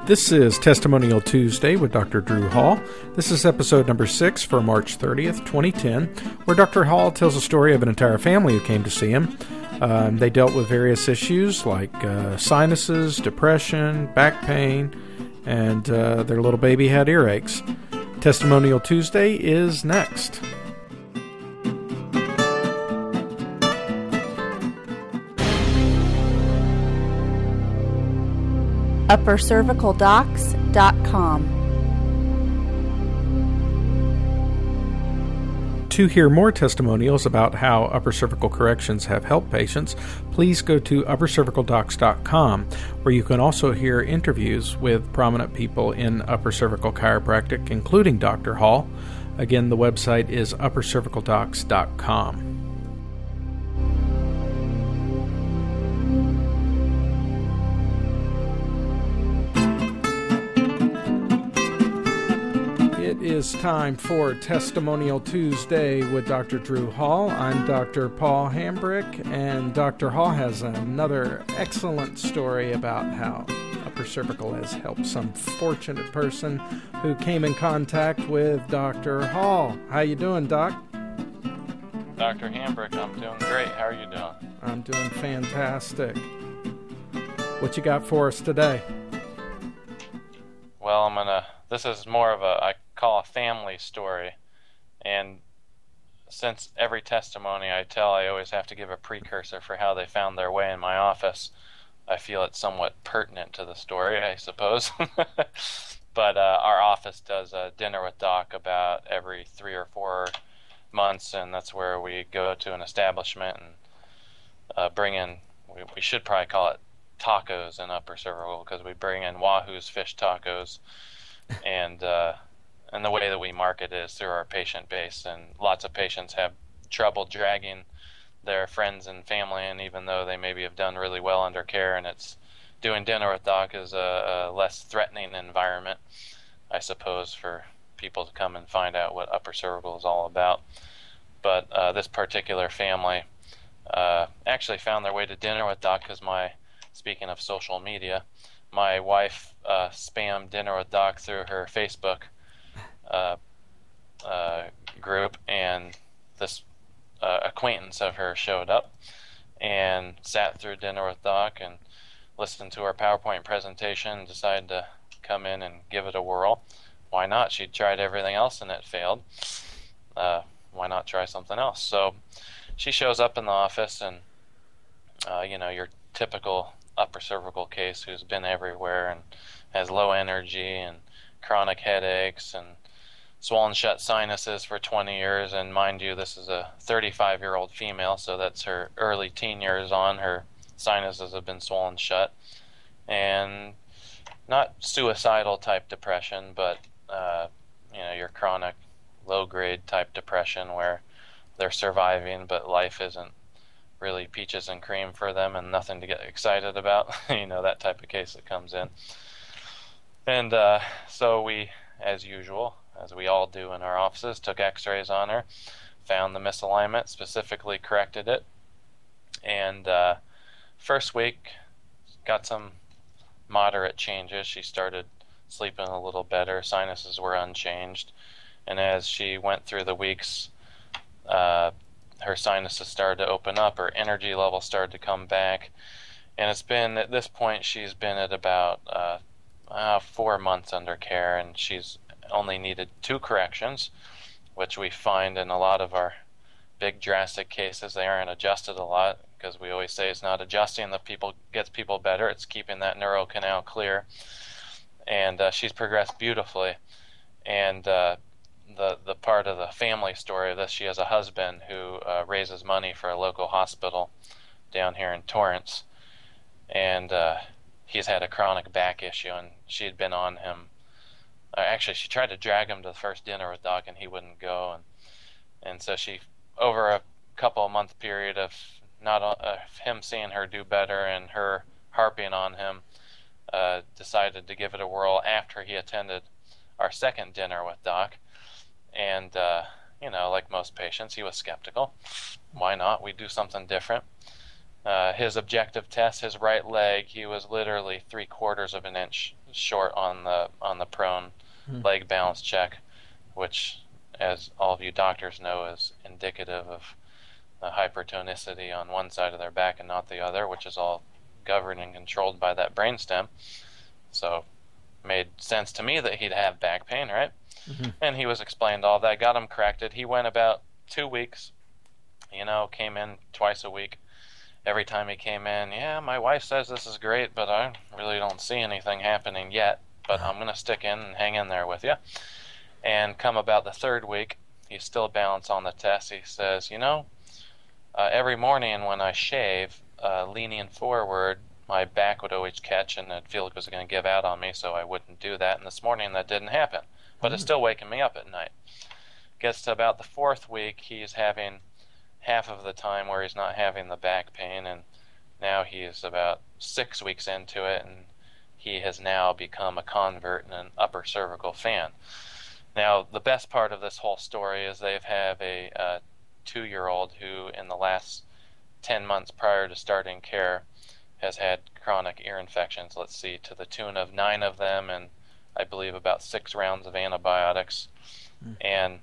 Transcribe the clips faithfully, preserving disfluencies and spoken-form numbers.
This is Testimonial Tuesday with Doctor Drew Hall. This is episode number six for March thirtieth, twenty ten, where Doctor Hall tells a story of an entire family who came to see him. Um, they dealt with various issues like uh, sinuses, depression, back pain, and uh, their little baby had earaches. Testimonial Tuesday is next. upper cervical docs dot com. To hear more testimonials about how upper cervical corrections have helped patients, please go to upper cervical docs dot com, where you can also hear interviews with prominent people in upper cervical chiropractic, including Doctor Hall. Again, the website is upper cervical docs dot com. It is time for Testimonial Tuesday with Doctor Drew Hall. I'm Doctor Paul Hambrick, and Doctor Hall has another excellent story about how upper cervical has helped some fortunate person who came in contact with Doctor Hall. How you doing, Doc? Doctor Hambrick, I'm doing great. How are you doing? I'm doing fantastic. What you got for us today? Well, I'm gonna. This is more of a I call a family story, and since every testimony I tell, I always have to give a precursor for how they found their way in my office. I feel it's somewhat pertinent to the story, I suppose. But uh, our office does a dinner with Doc about every three or four months, and that's where we go to an establishment and uh, bring in. We, we should probably call it tacos in upper cervical, because we bring in Wahoo's fish tacos, and uh, and the way that we market is through our patient base, and lots of patients have trouble dragging their friends and family, and even though they maybe have done really well under care, and it's doing dinner with Doc is a, a less threatening environment, I suppose, for people to come and find out what upper cervical is all about. But uh, this particular family uh, actually found their way to dinner with Doc because my, speaking of social media, my wife uh, spammed dinner with Doc through her Facebook uh, uh, group, and this uh, acquaintance of hers showed up and sat through dinner with Doc and listened to our PowerPoint presentation and decided to come in and give it a whirl. Why not? She'd tried everything else and it failed. Uh, why not try something else? So she shows up in the office, and uh, you know, your typical upper cervical case who's been everywhere and has low energy and chronic headaches and swollen shut sinuses for twenty years. And mind you, this is a thirty-five year old female, so that's her early teen years on. Her sinuses have been swollen shut, and not suicidal type depression, but uh, you know, your chronic low grade type depression where they're surviving but life isn't really peaches and cream for them and nothing to get excited about. You know, that type of case that comes in. And uh, so we, as usual, as we all do in our offices, took x-rays on her, found the misalignment, specifically corrected it, and uh, first week got some moderate changes. She started sleeping a little better, sinuses were unchanged, and as she went through the weeks, uh, her sinuses started to open up, her energy level started to come back, and it's been, at this point, she's been at about uh, uh, four months under care, and she's only needed two corrections, which we find in a lot of our big drastic cases. They aren't adjusted a lot, because we always say it's not adjusting that people gets people better, it's keeping that neural canal clear. And uh, she's progressed beautifully. And uh, the the part of the family story of this, she has a husband who uh, raises money for a local hospital down here in Torrance, and uh, he's had a chronic back issue, and she had been on him. Uh, actually, she tried to drag him to the first dinner with Doc, and he wouldn't go, and and so she, over a couple of month period of not uh, him seeing her do better and her harping on him, uh, decided to give it a whirl after he attended our second dinner with Doc. And, uh, you know, like most patients, he was skeptical. Why not? We do something different. Uh, his objective test, his right leg, he was literally three quarters of an inch short on the on the prone mm-hmm. leg balance check, which, as all of you doctors know, is indicative of the hypertonicity on one side of their back and not the other, which is all governed and controlled by that brainstem. So it made sense to me that he'd have back pain, right? Mm-hmm. And he was explained all that, got him corrected. He went about two weeks, you know, came in twice a week. Every time he came in, yeah, my wife says this is great, but I really don't see anything happening yet, but I'm going to stick in and hang in there with you. And come about the third week, he's still balanced on the test. He says, you know, uh, every morning when I shave, uh, leaning forward, my back would always catch and I'd feel like it was going to give out on me, so I wouldn't do that. And this morning that didn't happen, but mm. it's still waking me up at night. Gets to about the fourth week, he's having half of the time where he's not having the back pain, and now he's about six weeks into it, and he has now become a convert and an upper cervical fan. Now, the best part of this whole story is they have a uh, two-year-old who, in the last ten months prior to starting care, has had chronic ear infections, let's see, to the tune of nine of them, and I believe about six rounds of antibiotics. Mm. And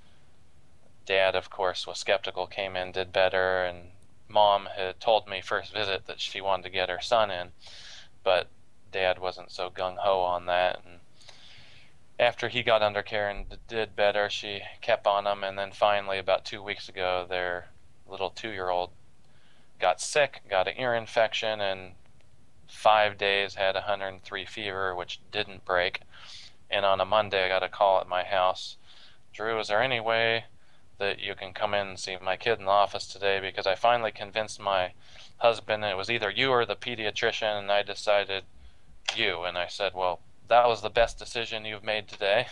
Dad, of course, was skeptical, came in, did better, and Mom had told me first visit that she wanted to get her son in, but Dad wasn't so gung-ho on that. And after he got under care and did better, she kept on him, and then finally, about two weeks ago, their little two-year-old got sick, got an ear infection, and five days had one hundred three fever, which didn't break. And on a Monday, I got a call at my house. Drew, is there any way that you can come in and see my kid in the office today, because I finally convinced my husband it was either you or the pediatrician, and I decided you. And I said, well, that was the best decision you've made today.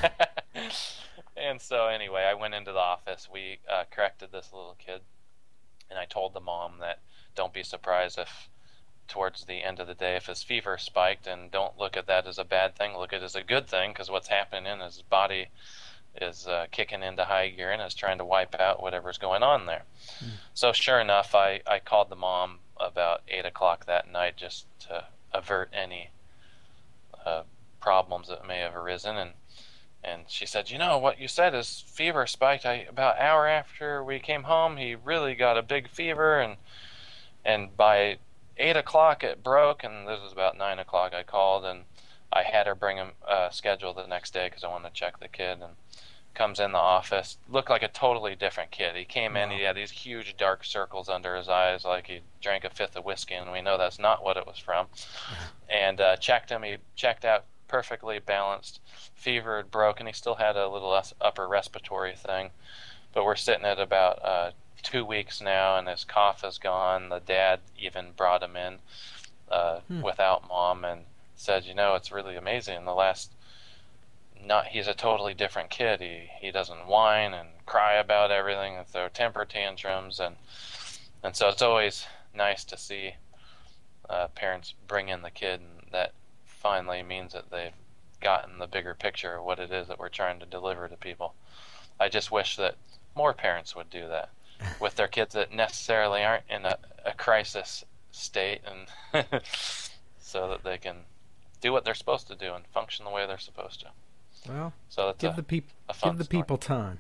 And so anyway, I went into the office. We uh, corrected this little kid, and I told the mom that don't be surprised if towards the end of the day if his fever spiked, and don't look at that as a bad thing, look at it as a good thing, because what's happening in his body is uh, kicking into high gear and is trying to wipe out whatever's going on there. Mm. So sure enough, I, I called the mom about eight o'clock that night just to avert any uh, problems that may have arisen, and and she said, you know, what you said is fever spiked. I, about an hour after we came home, he really got a big fever, and and by eight o'clock it broke, and this was about nine o'clock I called, and I had her bring him uh, schedule the next day because I wanted to check the kid. And comes in the office, looked like a totally different kid. He came wow. in, he had these huge dark circles under his eyes like he drank a fifth of whiskey, and we know that's not what it was from. And uh, checked him, he checked out perfectly balanced. Fever had broken, he still had a little less upper respiratory thing, but we're sitting at about uh, two weeks now, and his cough is gone. The dad even brought him in uh, hmm. without mom and said, you know, it's really amazing. In the last Not he's a totally different kid. He he doesn't whine and cry about everything and throw temper tantrums, and and so it's always nice to see uh, parents bring in the kid, and that finally means that they've gotten the bigger picture of what it is that we're trying to deliver to people. I just wish that more parents would do that with their kids that necessarily aren't in a, a crisis state, and so that they can do what they're supposed to do and function the way they're supposed to. Well, so that's give a, the peop- give the story. people time.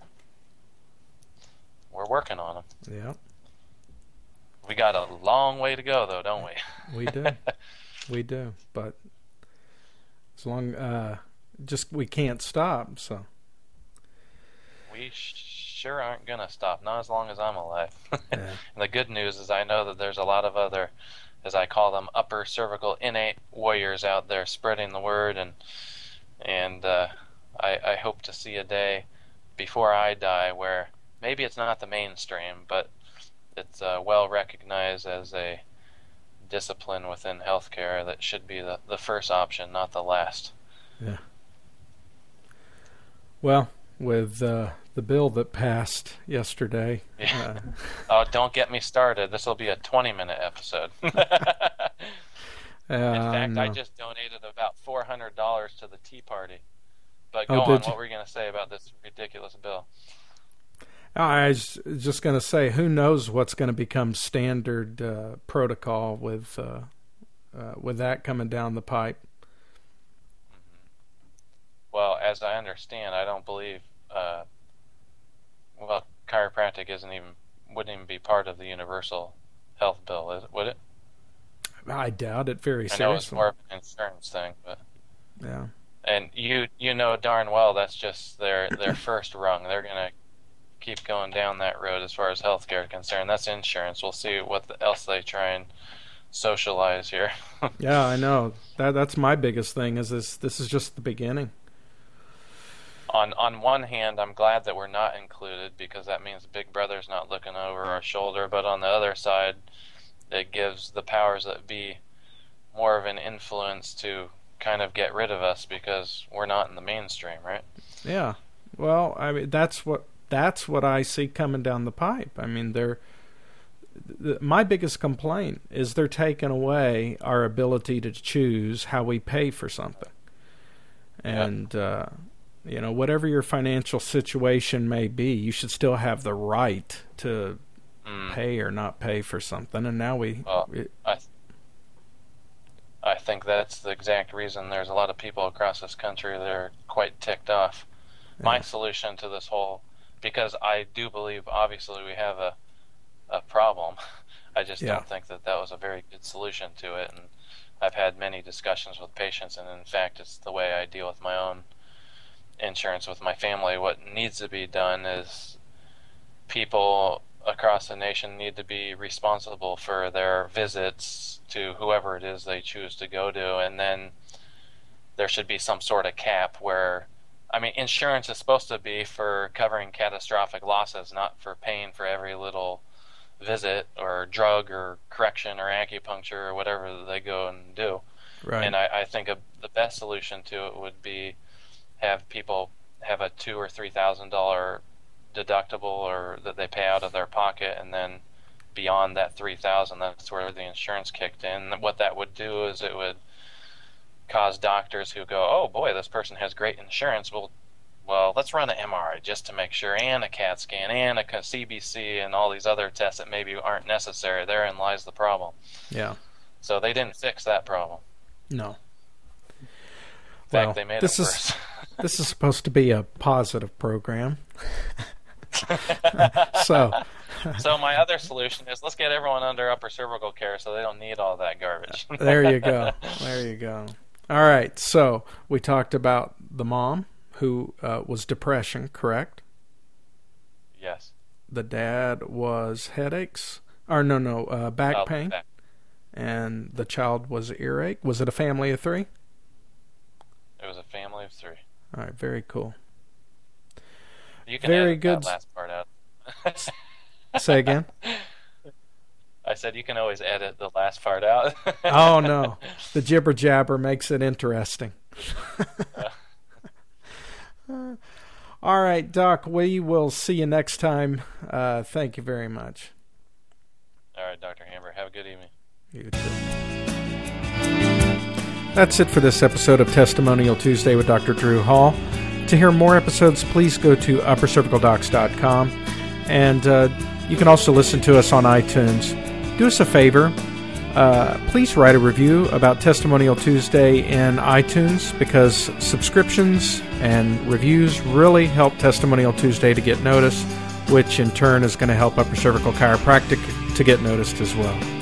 We're working on them. Yeah. We got a long way to go, though, don't we? We do. We do. But as long, uh, just we can't stop. So we sh- sure aren't gonna stop. Not as long as I'm alive. Yeah. And the good news is, I know that there's a lot of other, as I call them, upper cervical innate warriors out there spreading the word, and and. Uh, I, I hope to see a day before I die where maybe it's not the mainstream, but it's uh, well recognized as a discipline within healthcare that should be the, the first option, not the last. Yeah. Well, with uh, the bill that passed yesterday. Yeah. Uh, oh, don't get me started. This will be a twenty-minute episode. In fact, I just donated about four hundred dollars to the Tea Party. But go oh, on, you? What were you going to say about this ridiculous bill? I was just going to say, who knows what's going to become standard uh, protocol with uh, uh, with that coming down the pipe. as I understand, I don't believe, uh, well, chiropractic isn't even, wouldn't even be part of the universal health bill, is it, would it? I doubt it very seriously. I know it's more of an insurance thing, but yeah. And you you know darn well that's just their their first rung. They're gonna keep going down that road as far as healthcare is concerned. That's insurance. We'll see what else they try and socialize here. Yeah, I know. That that's my biggest thing. Is this this is just the beginning. On on one hand, I'm glad that we're not included because that means Big Brother's not looking over our shoulder. But on the other side, it gives the powers that be more of an influence to kind of get rid of us because we're not in the mainstream, right? Yeah. Well, I mean that's what that's what I see coming down the pipe. I mean, they're the, my biggest complaint is they're taking away our ability to choose how we pay for something. And yep. uh, you know, whatever your financial situation may be, you should still have the right to mm. pay or not pay for something. And now we, well, we I th- I think that's the exact reason there's a lot of people across this country that are quite ticked off. Yeah. My solution to this whole, because I do believe obviously we have a a problem, I just yeah. don't think that that was a very good solution to it. And I've had many discussions with patients, and in fact it's the way I deal with my own insurance with my family. What needs to be done is people across the nation need to be responsible for their visits to whoever it is they choose to go to, and then there should be some sort of cap where, I mean, insurance is supposed to be for covering catastrophic losses, not for paying for every little visit or drug or correction or acupuncture or whatever they go and do. Right. And I, I think a, the best solution to it would be have people have a two or three thousand dollar deductible or that they pay out of their pocket, and then beyond that three thousand, that's where the insurance kicked in. What that would do is it would cause doctors who go, oh boy, this person has great insurance, well, well, let's run an M R I just to make sure, and a CAT scan, and a C B C, and all these other tests that maybe aren't necessary. Therein lies the problem. Yeah. So they didn't fix that problem. No. In fact, well, they made this it is worse. This is supposed to be a positive program. so, so my other solution is let's get everyone under upper cervical care so they don't need all that garbage. There you go. There you go. All right. So we talked about the mom who uh, was depression, correct? Yes. The dad was headaches, or no, no, uh, back oh, pain, back. And the child was earache. Was it a family of three? It was a family of three. All right. Very cool. You can Very edit good. that last part out. Say again? I said you can always edit the last part out. Oh, no. The jibber jabber makes it interesting. uh, all right, Doc, we will see you next time. Uh, thank you very much. All right, Doctor Hamber. Have a good evening. You too. That's it for this episode of Testimonial Tuesday with Doctor Drew Hall. To hear more episodes, please go to upper cervical docs dot com. And uh, you can also listen to us on iTunes. Do us a favor. Uh, please write a review about Testimonial Tuesday in iTunes, because subscriptions and reviews really help Testimonial Tuesday to get noticed, which in turn is going to help Upper Cervical Chiropractic to get noticed as well.